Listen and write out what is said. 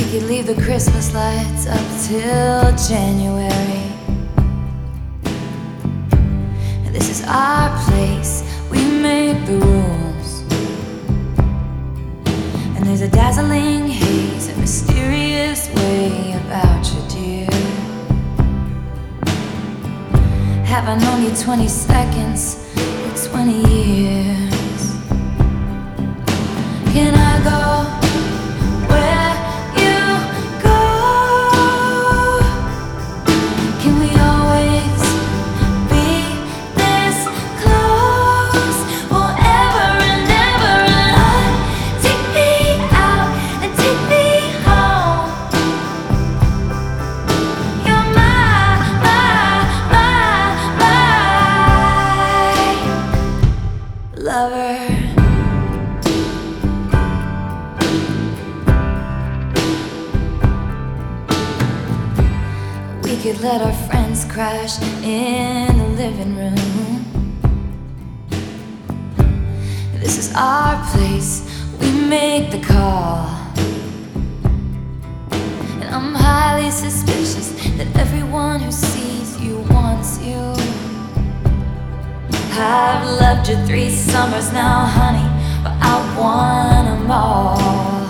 could leave the Christmas lights up till January. This is our place, we make the rules. And there's a dazzling haze, a mysterious way about you, dear. Have I known you 20 seconds or 20 years? Can I go where you go? Can we always be this close forever and ever? And take me out and take me home. You're my lover. We could let our friends crash in the living room. This is our place, we make the call. And I'm highly suspicious that everyone who sees you wants you. I've loved you 3 summers now, honey, but I want them all.